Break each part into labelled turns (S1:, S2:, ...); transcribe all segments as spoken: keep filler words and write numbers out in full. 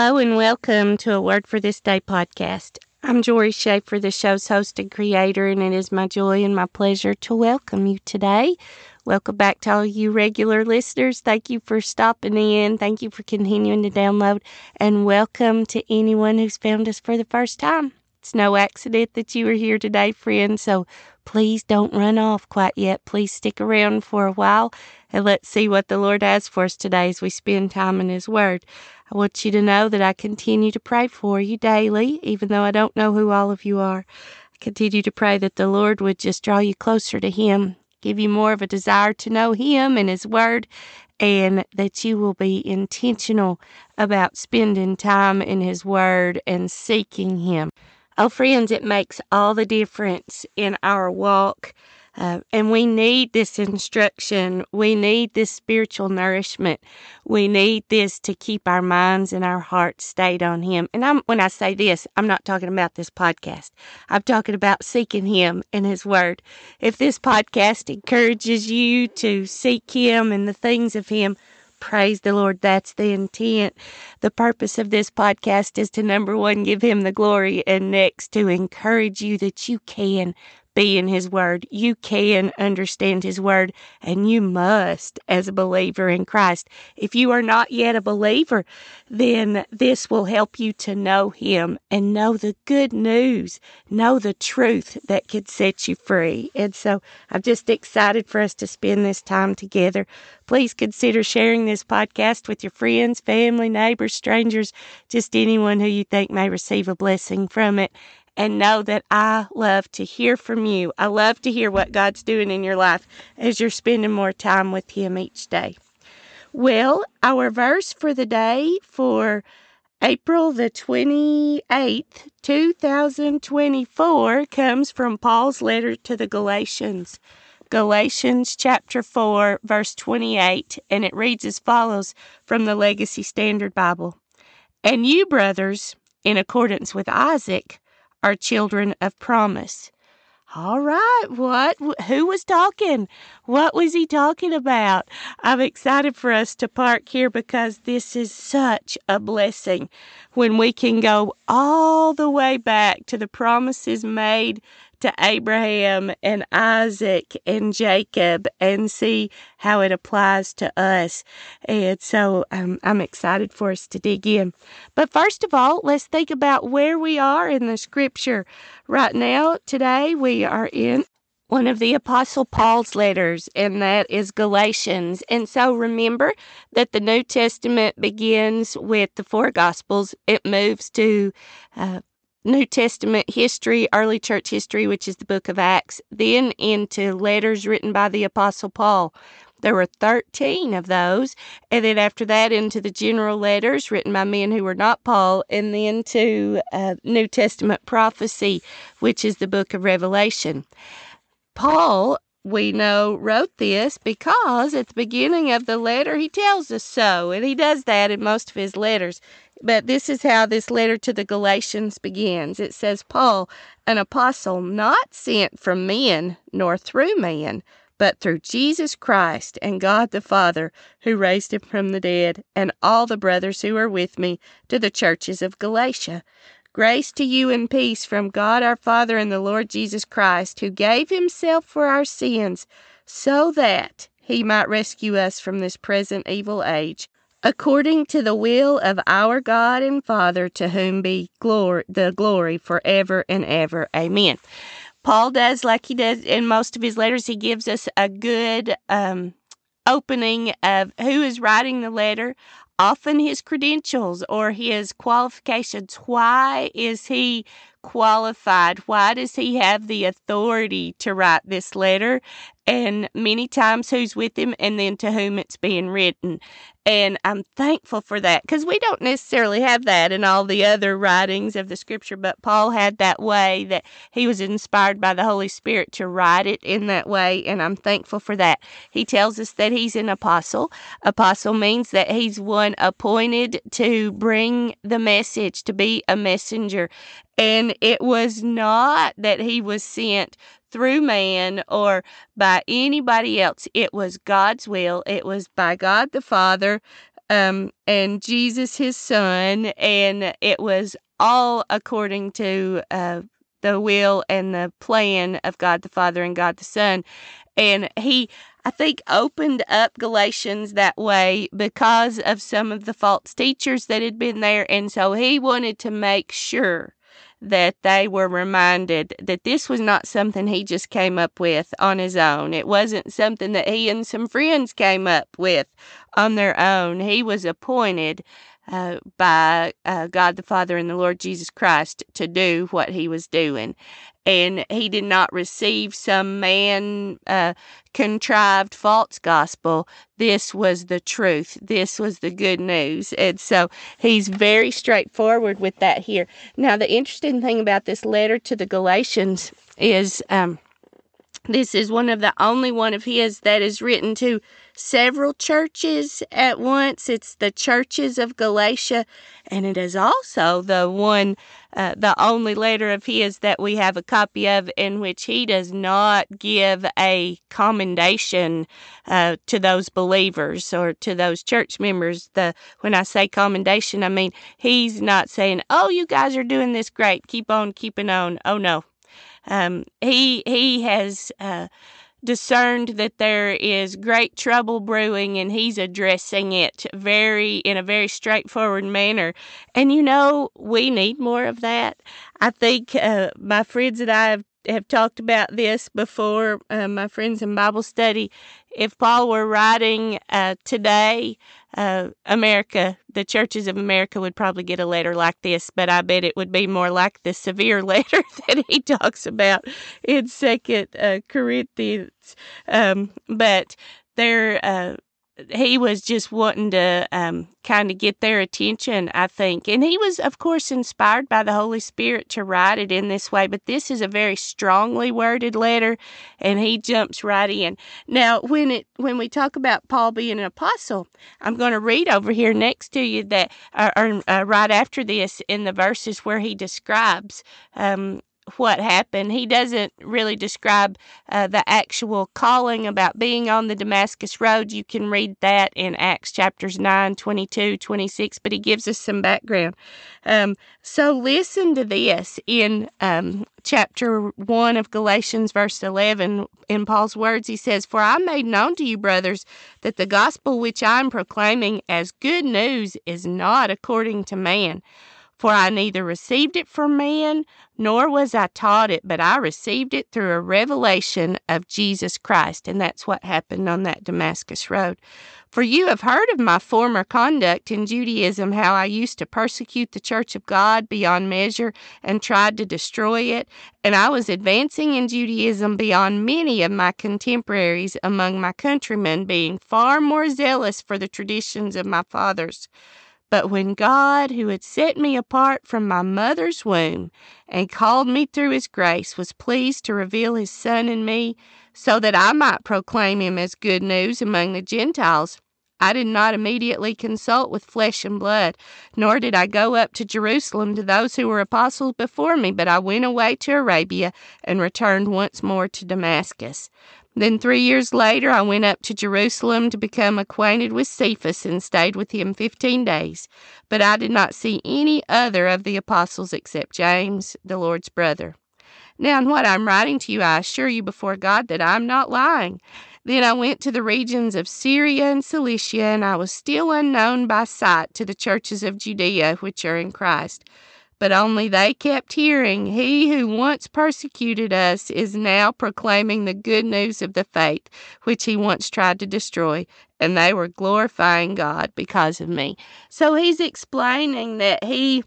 S1: Hello and welcome to a Word for This Day podcast. I'm Jory Schaefer, the show's host and creator, and it is my joy and my pleasure to welcome you today. Welcome back to all you regular listeners. Thank you for stopping in. Thank you for continuing to download, and welcome to anyone who's found us for the first time. It's no accident that you are here today, friends, so please don't run off quite yet. Please stick around for a while, and let's see what the Lord has for us today as we spend time in His Word. I want you to know that I continue to pray for you daily, even though I don't know who all of you are. I continue to pray that the Lord would just draw you closer to Him, give you more of a desire to know Him and His Word, and that you will be intentional about spending time in His Word and seeking Him. Oh, friends, it makes all the difference in our walk. Uh, and we need this instruction. We need this spiritual nourishment. We need this to keep our minds and our hearts stayed on Him. And I'm, when I say this, I'm not talking about this podcast. I'm talking about seeking Him and His Word. If this podcast encourages you to seek Him and the things of Him, praise the Lord. That's the intent. The purpose of this podcast is to, number one, give Him the glory, and next, to encourage you that you can be in His Word. You can understand His Word, and you must as a believer in Christ. If you are not yet a believer, then this will help you to know Him and know the good news, know the truth that could set you free. And so I'm just excited for us to spend this time together. Please consider sharing this podcast with your friends, family, neighbors, strangers, just anyone who you think may receive a blessing from it. And know that I love to hear from you. I love to hear what God's doing in your life as you're spending more time with Him each day. Well, our verse for the day for April the twenty-eighth, two thousand twenty-four comes from Paul's letter to the Galatians. Galatians chapter four, verse twenty-eight, and it reads as follows from the Legacy Standard Bible. And you, brothers, in accordance with Isaac, are children of promise. All right, what? Who was talking? What was he talking about? I'm excited for us to park here because this is such a blessing when we can go all the way back to the promises made to Abraham and Isaac and Jacob and see how it applies to us. And so um, I'm excited for us to dig in. But first of all, let's think about where we are in the Scripture. Right now, today, we are in one of the Apostle Paul's letters, and that is Galatians. And so remember that the New Testament begins with the four Gospels. It moves to uh, New Testament history, early church history, which is the book of Acts, then into letters written by the Apostle Paul. There were thirteen of those, and then after that into the general letters written by men who were not Paul, and then to uh, New Testament prophecy, which is the book of Revelation. Paul, we know, wrote this because at the beginning of the letter he tells us so, and he does that in most of his letters. But this is how this letter to the Galatians begins. It says, Paul, an apostle not sent from men nor through man, but through Jesus Christ and God the Father, who raised Him from the dead, and all the brothers who are with me, to the churches of Galatia. Grace to you and peace from God our Father and the Lord Jesus Christ, who gave Himself for our sins, so that He might rescue us from this present evil age, according to the will of our God and Father, to whom be glory, the glory forever and ever. Amen. Paul does, like he does in most of his letters, he gives us a good um, opening of who is writing the letter, often his credentials or his qualifications. Why is he qualified? Why does he have the authority to write this letter? And many times who's with him, and then to whom it's being written. And I'm thankful for that, because we don't necessarily have that in all the other writings of the Scripture, but Paul had that way that he was inspired by the Holy Spirit to write it in that way, and I'm thankful for that. He tells us that he's an apostle. Apostle means that he's one appointed to bring the message, to be a messenger. And it was not that he was sent through man or by anybody else. It was God's will. It was by God the Father um, and Jesus his son, and it was all according to uh, the will and the plan of God the Father and God the Son. And he, I think, opened up Galatians that way because of some of the false teachers that had been there. And so he wanted to make sure that they were reminded that this was not something he just came up with on his own. It wasn't something that he and some friends came up with on their own. He was appointed uh, by uh, God the Father and the Lord Jesus Christ to do what he was doing. And he did not receive some man uh, contrived false gospel. This was the truth. This was the good news. And so he's very straightforward with that here. Now, the interesting thing about this letter to the Galatians is um, this is one of the only one of his that is written to several churches at once. It's the churches of Galatia, and it is also the one, uh, the only letter of his that we have a copy of in which he does not give a commendation uh, to those believers or to those church members. The when I say commendation, I mean he's not saying, "Oh, you guys are doing this great. Keep on keeping on." Oh no. Um, he he has uh, discerned that there is great trouble brewing, and he's addressing it very in a very straightforward manner. And you know, we need more of that. I think uh, my friends and I have, have talked about this before. Uh, my friends in Bible study. If Paul were writing uh, today, uh, America, the churches of America would probably get a letter like this, but I bet it would be more like the severe letter that he talks about in Second uh, Corinthians. Um, but there, uh, he was just wanting to um, kind of get their attention, I think. And he was, of course, inspired by the Holy Spirit to write it in this way, but this is a very strongly worded letter, and he jumps right in. Now, when it when we talk about Paul being an apostle, I'm going to read over here next to you that, uh, or uh, right after this, in the verses where he describes um, what happened. He doesn't really describe uh, the actual calling about being on the Damascus Road. You can read that in Acts chapters nine, twenty-two, twenty-six, but he gives us some background. Um, so listen to this in um, chapter one of Galatians, verse eleven. In Paul's words, he says, "For I made known to you, brothers, that the gospel which I am proclaiming as good news is not according to man. For I neither received it from man, nor was I taught it, but I received it through a revelation of Jesus Christ." And that's what happened on that Damascus Road. "For you have heard of my former conduct in Judaism, how I used to persecute the church of God beyond measure and tried to destroy it. And I was advancing in Judaism beyond many of my contemporaries among my countrymen, being far more zealous for the traditions of my fathers. But when God, who had set me apart from my mother's womb and called me through his grace, was pleased to reveal his Son in me, so that I might proclaim him as good news among the Gentiles, I did not immediately consult with flesh and blood, nor did I go up to Jerusalem to those who were apostles before me, but I went away to Arabia and returned once more to Damascus. Then three years later, I went up to Jerusalem to become acquainted with Cephas and stayed with him fifteen days. But I did not see any other of the apostles except James, the Lord's brother. Now, in what I'm writing to you, I assure you before God that I'm not lying. Then I went to the regions of Syria and Cilicia, and I was still unknown by sight to the churches of Judea which are in Christ. But only they kept hearing, he who once persecuted us is now proclaiming the good news of the faith, which he once tried to destroy, and they were glorifying God because of me." So he's explaining that he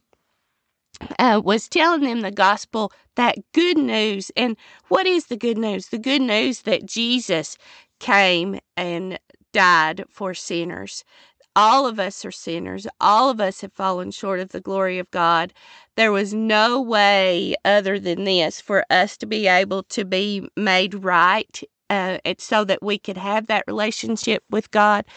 S1: uh, was telling them the gospel, that good news. And what is the good news? The good news that Jesus came and died for sinners. All of us are sinners. All of us have fallen short of the glory of God. There was no way other than this for us to be able to be made right, uh, so that we could have that relationship with God.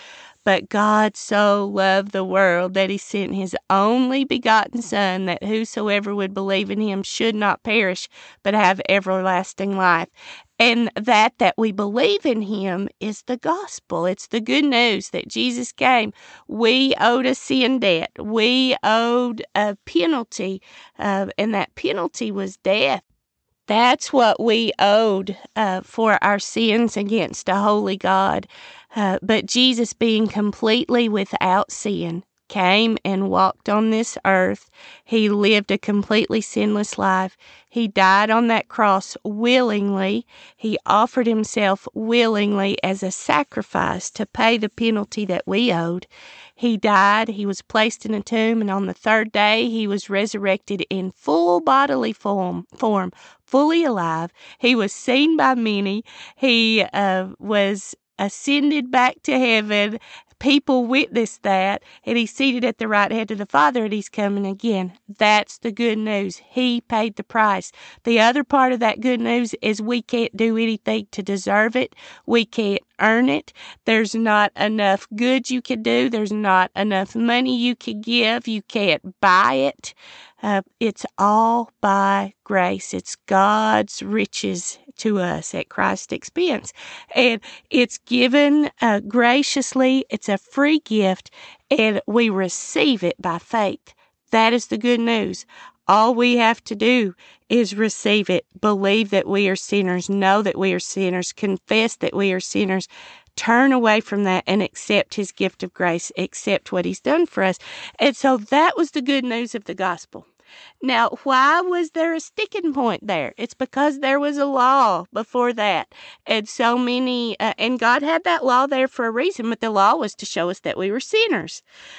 S1: But God so loved the world that he sent his only begotten Son, that whosoever would believe in him should not perish, but have everlasting life. And that that we believe in him is the gospel. It's the good news that Jesus came. We owed a sin debt. We owed a penalty, uh, and that penalty was death. That's what we owed uh, for our sins against a holy God. Uh, but Jesus, being completely without sin, came and walked on this earth. He lived a completely sinless life. He died on that cross willingly. He offered himself willingly as a sacrifice to pay the penalty that we owed. He died, he was placed in a tomb, and on the third day he was resurrected in full bodily form, form fully alive. He was seen by many. He uh, was ascended back to heaven. People witnessed that, and he's seated at the right hand of the Father, and he's coming again. That's the good news. He paid the price. The other part of that good news is we can't do anything to deserve it. We can't earn it. There's not enough good you can do. There's not enough money you can give. You can't buy it. Uh, it's all by grace. It's God's riches to us at Christ's expense. And it's given uh, graciously. It's a free gift, and we receive it by faith. That is the good news. All we have to do is receive it, believe that we are sinners, know that we are sinners, confess that we are sinners, turn away from that and accept his gift of grace, accept what he's done for us. And so that was the good news of the gospel. Now, why was there a sticking point there? It's because there was a law before that. And so many, uh, and God had that law there for a reason, but the law was to show us that we were sinners.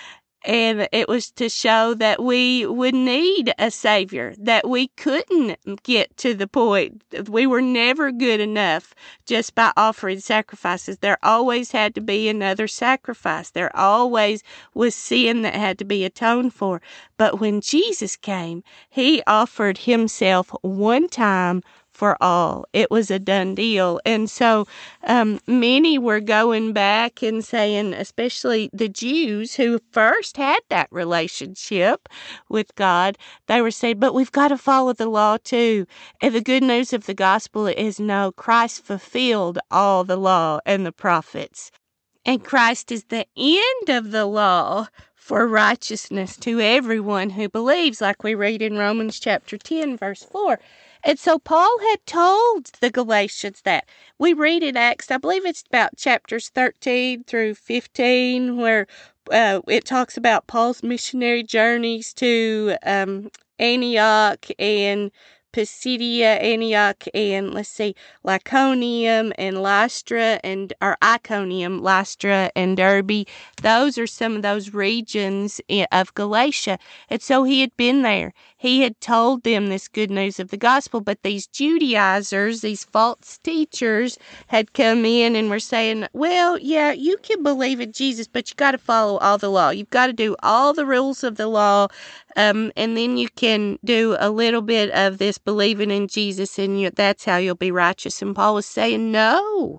S1: And it was to show that we would need a Savior, that we couldn't get to the point. We were never good enough just by offering sacrifices. There always had to be another sacrifice. There always was sin that had to be atoned for. But when Jesus came, he offered himself one time for all. It was a done deal. And so um, many were going back and saying, especially the Jews who first had that relationship with God, they were saying, but we've got to follow the law too. And the good news of the gospel is no, Christ fulfilled all the law and the prophets. And Christ is the end of the law for righteousness to everyone who believes, like we read in Romans chapter ten, verse four. And so Paul had told the Galatians that. We read in Acts, I believe it's about chapters thirteen through fifteen, where uh, it talks about Paul's missionary journeys to um, Antioch and Pisidia, Antioch, and let's see, Lyconium and Lystra, and or Iconium, Lystra, and Derbe. Those are some of those regions of Galatia. And so he had been there. He had told them this good news of the gospel, but these Judaizers, these false teachers, had come in and were saying, well, yeah, you can believe in Jesus, but you got to follow all the law. You've got to do all the rules of the law, um, and then you can do a little bit of this believing in Jesus, and you, that's how you'll be righteous. And Paul was saying, no.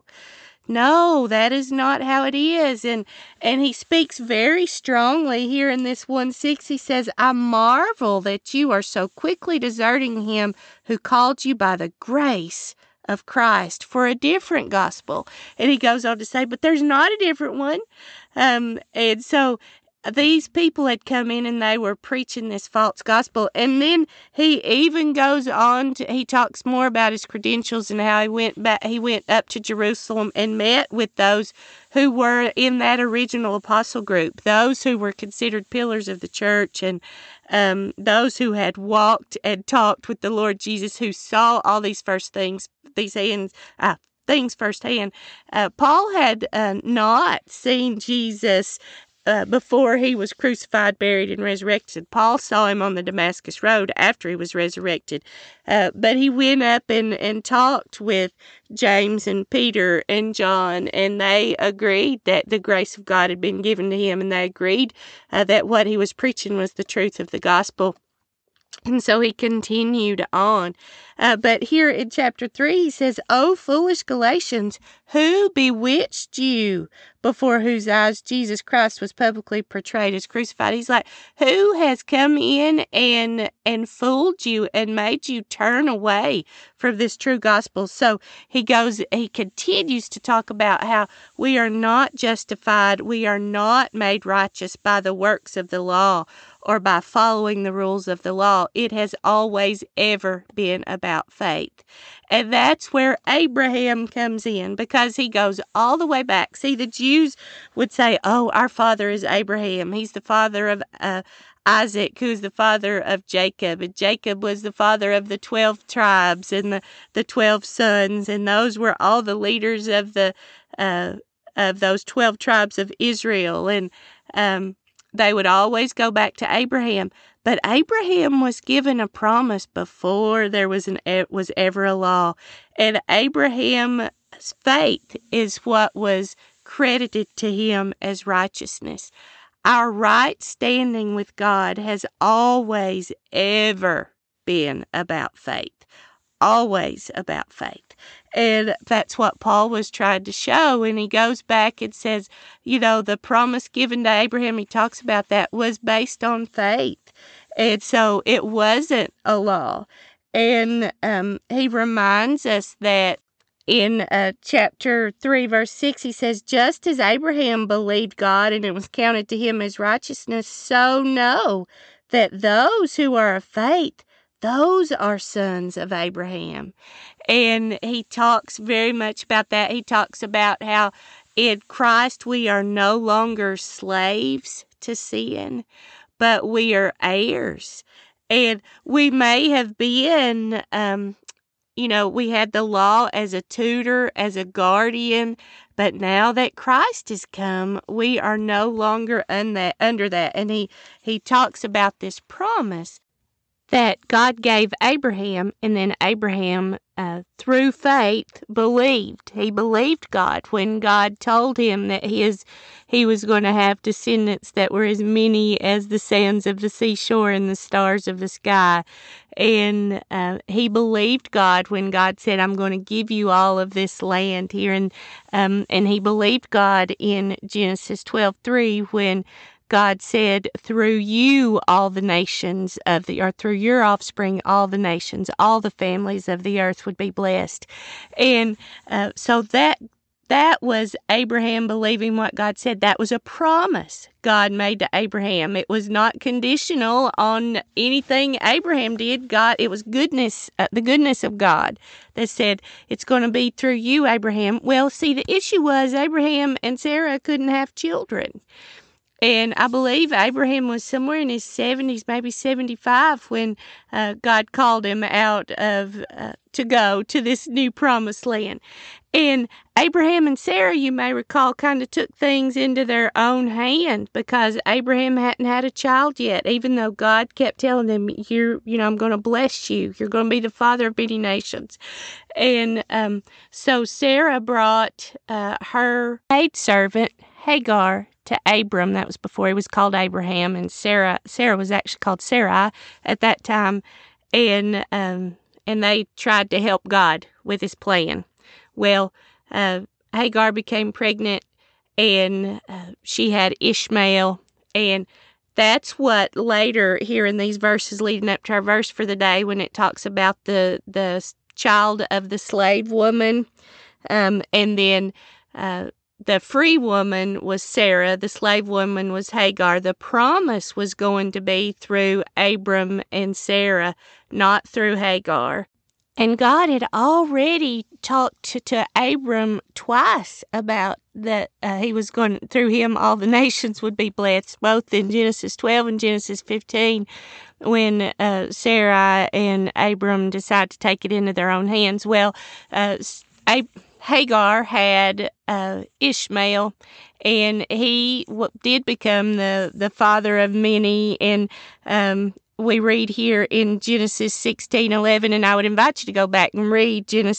S1: No, that is not how it is. And and he speaks very strongly here in this one six. He says, I marvel that you are so quickly deserting him who called you by the grace of Christ for a different gospel. And he goes on to say, but there's not a different one. Um, and so these people had come in and they were preaching this false gospel. And then he even goes on to, he talks more about his credentials and how he went back, he went up to Jerusalem and met with those who were in that original apostle group, those who were considered pillars of the church, and um, those who had walked and talked with the Lord Jesus, who saw all these first things, these hands, uh, things firsthand. Uh, Paul had uh, not seen Jesus Uh, before he was crucified, buried, and resurrected. Paul saw him on the Damascus Road after he was resurrected. Uh, but he went up and, and talked with James and Peter and John, and they agreed that the grace of God had been given to him, and they agreed uh, that what he was preaching was the truth of the gospel. And so he continued on. Uh, but here in chapter three, he says, "O foolish Galatians, who bewitched you, before whose eyes Jesus Christ was publicly portrayed as crucified?" He's like, who has come in and and fooled you and made you turn away from this true gospel? So he goes, he continues to talk about how we are not justified, we are not made righteous by the works of the law or by following the rules of the law. It has always ever been about faith. And that's where Abraham comes in, because he goes all the way back. See, the Jews would say, oh, our father is Abraham. He's the father of uh, Isaac, who is the father of Jacob. And Jacob was the father of the twelve tribes and the, the twelve sons. And those were all the leaders of the uh, of those twelve tribes of Israel. And um they would always go back to Abraham. But Abraham was given a promise before there was an was ever a law. And Abraham's faith is what was credited to him as righteousness. Our right standing with God has always, ever been about faith. Always about faith. And that's what Paul was trying to show. And he goes back and says, you know, the promise given to Abraham, he talks about that, was based on faith. And so it wasn't a law. And um, he reminds us that in uh, chapter three, verse six, he says, just as Abraham believed God and it was counted to him as righteousness, so know that those who are of faith, those are sons of Abraham. And he talks very much about that. He talks about how in Christ we are no longer slaves to sin, but we are heirs. And we may have been, um, you know, we had the law as a tutor, as a guardian, but now that Christ has come, we are no longer un- that, under that. And he, he talks about this promise that God gave Abraham, and then Abraham, uh, through faith, believed. He believed God when God told him that his, he was going to have descendants that were as many as the sands of the seashore and the stars of the sky. And uh, he believed God when God said, I'm going to give you all of this land here. And, um, and he believed God in Genesis twelve three when God said, through you, all the nations of the earth, through your offspring, all the nations, all the families of the earth would be blessed. And uh, so that that was Abraham believing what God said. That was a promise God made to Abraham. It was not conditional on anything Abraham did. God, it was goodness, uh, the goodness of God that said, it's going to be through you, Abraham. Well, see, the issue was Abraham and Sarah couldn't have children. And I believe Abraham was somewhere in his seventies, maybe seventy-five, when uh, God called him out of uh, to go to this new promised land. And Abraham and Sarah, you may recall, kind of took things into their own hand because Abraham hadn't had a child yet, even though God kept telling them, "You're, you know, I'm going to bless you. You're going to be the father of many nations." And um, so Sarah brought uh, her maidservant Hagar to Abram. That was before he was called Abraham, and Sarah Sarah was actually called Sarai at that time, and um, and they tried to help God with his plan. Well, uh, Hagar became pregnant, and uh, she had Ishmael, and that's what later here in these verses leading up to our verse for the day, when it talks about the the child of the slave woman, um, and then uh, the free woman was Sarah, the slave woman was Hagar. The promise was going to be through Abram and Sarah, not through Hagar. And God had already talked to, to Abram twice about that uh, he was going, through him all the nations would be blessed, both in Genesis twelve and Genesis fifteen, when uh, Sarai and Abram decided to take it into their own hands. Well, uh, Ab- Hagar had uh, Ishmael, and he w- did become the, the father of many, and um, we read here in Genesis sixteen eleven, and I would invite you to go back and read Genesis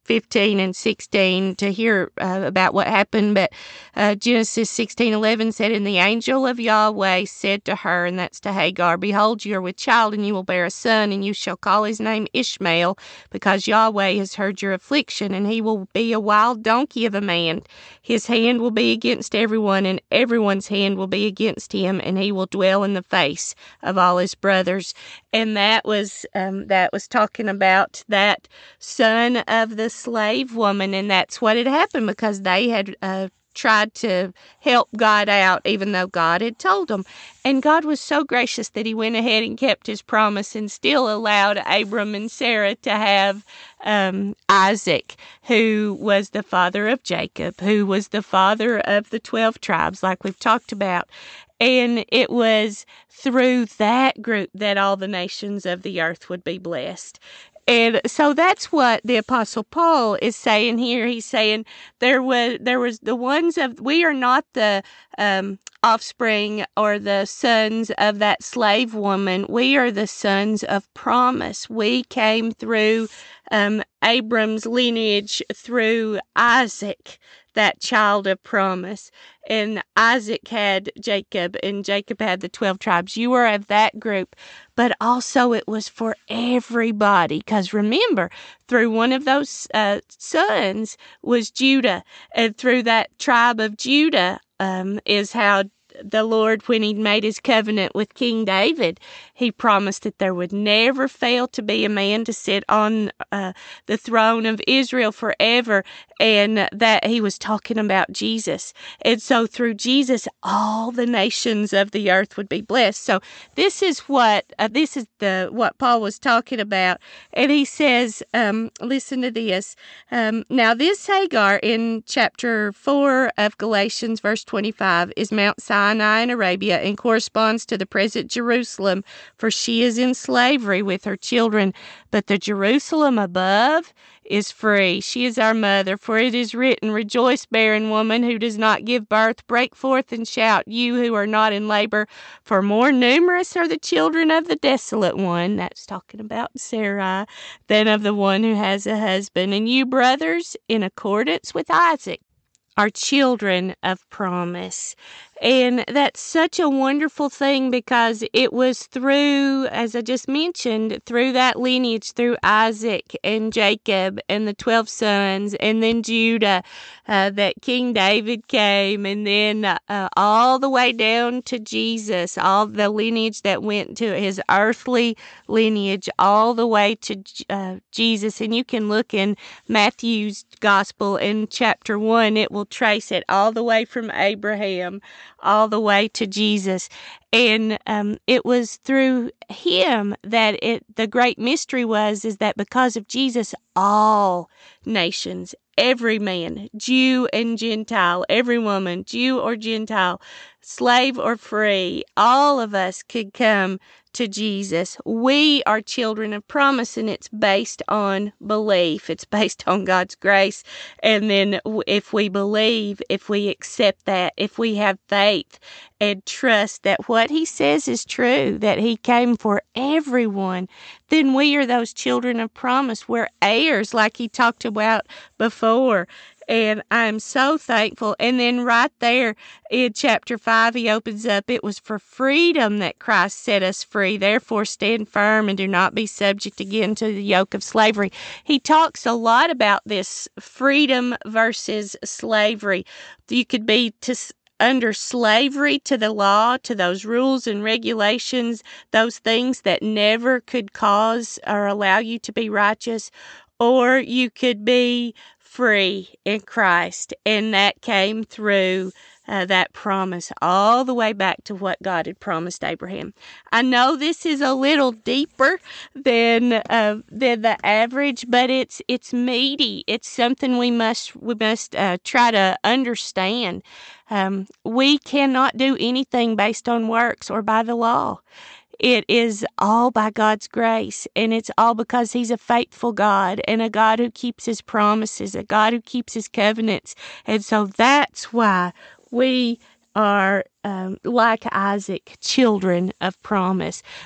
S1: fifteen and sixteen to hear uh, about what happened. But uh, Genesis sixteen eleven said, "And the angel of Yahweh said to her," and that's to Hagar, "Behold, you are with child, and you will bear a son, and you shall call his name Ishmael, because Yahweh has heard your affliction, and he will be a wild donkey of a man. His hand will be against everyone, and everyone's hand will be against him, and he will dwell in the face of all his brothers." And that was um, that was talking about that son of the slave woman, and that's what had happened because they had uh, tried to help God out, even though God had told them. And God was so gracious that he went ahead and kept his promise and still allowed Abram and Sarah to have um, Isaac, who was the father of Jacob, who was the father of the twelve tribes, like we've talked about. And it was through that group that all the nations of the earth would be blessed. And so that's what the Apostle Paul is saying here. He's saying there was there was the ones of we are not the um, offspring or the sons of that slave woman. We are the sons of promise. We came through um, Abram's lineage through Isaac, that child of promise. And Isaac had Jacob, and Jacob had the twelve tribes. You were of that group. But also it was for everybody. Because remember, through one of those uh, sons was Judah. And through that tribe of Judah um, is how the Lord, when he made his covenant with King David, he promised that there would never fail to be a man to sit on uh, the throne of Israel forever, and that he was talking about Jesus. And so through Jesus, all the nations of the earth would be blessed. So this is what uh, this is the what Paul was talking about. And he says, um, listen to this. Um, now this Hagar in chapter four of Galatians, verse twenty-five, is Mount Sinai in Arabia and corresponds to the present Jerusalem, for she is in slavery with her children. But the Jerusalem above is free. She is our mother, for it is written, "Rejoice, barren woman who does not give birth. Break forth and shout, you who are not in labor, for more numerous are the children of the desolate one," that's talking about Sarai, "than of the one who has a husband. And you, brothers, in accordance with Isaac, are children of promise." And that's such a wonderful thing because it was through, as I just mentioned, through that lineage, through Isaac and Jacob and the twelve sons, and then Judah, uh, that King David came, and then uh, all the way down to Jesus, all the lineage that went to his earthly lineage, all the way to uh, Jesus. And you can look in Matthew's Gospel in chapter one, it will trace it all the way from Abraham all the way to Jesus. And um, it was through him that it the great mystery was, is that because of Jesus, all nations, every man, Jew and Gentile, every woman, Jew or Gentile, slave or free, all of us could come to Jesus. We are children of promise, and it's based on belief. It's based on God's grace. And then if we believe, if we accept that, if we have faith and trust that what he says is true, that he came for everyone, then we are those children of promise. We're heirs, like he talked about before. And I'm so thankful. And then right there in chapter five, he opens up, "It was for freedom that Christ set us free. Therefore stand firm and do not be subject again to the yoke of slavery." He talks a lot about this freedom versus slavery. You could be to under slavery to the law, to those rules and regulations, those things that never could cause or allow you to be righteous, or you could be free in Christ. And that came through uh, that promise all the way back to what God had promised Abraham. I know this is a little deeper than uh, than the average, but it's it's meaty. It's something we must we must uh, try to understand. Um, we cannot do anything based on works or by the law. It is all by God's grace, and it's all because he's a faithful God and a God who keeps his promises, a God who keeps his covenants. And so that's why we are, um, like Isaac, children of promise.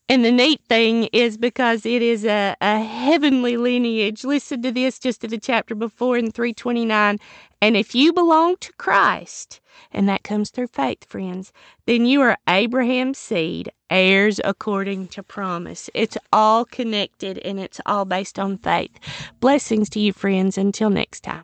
S1: And the neat thing is because it is a, a heavenly lineage. Listen to this just in the chapter before in three twenty-nine. And if you belong to Christ, and that comes through faith, friends, then you are Abraham's seed, heirs according to promise. It's all connected and it's all based on faith. Blessings to you, friends. Until next time.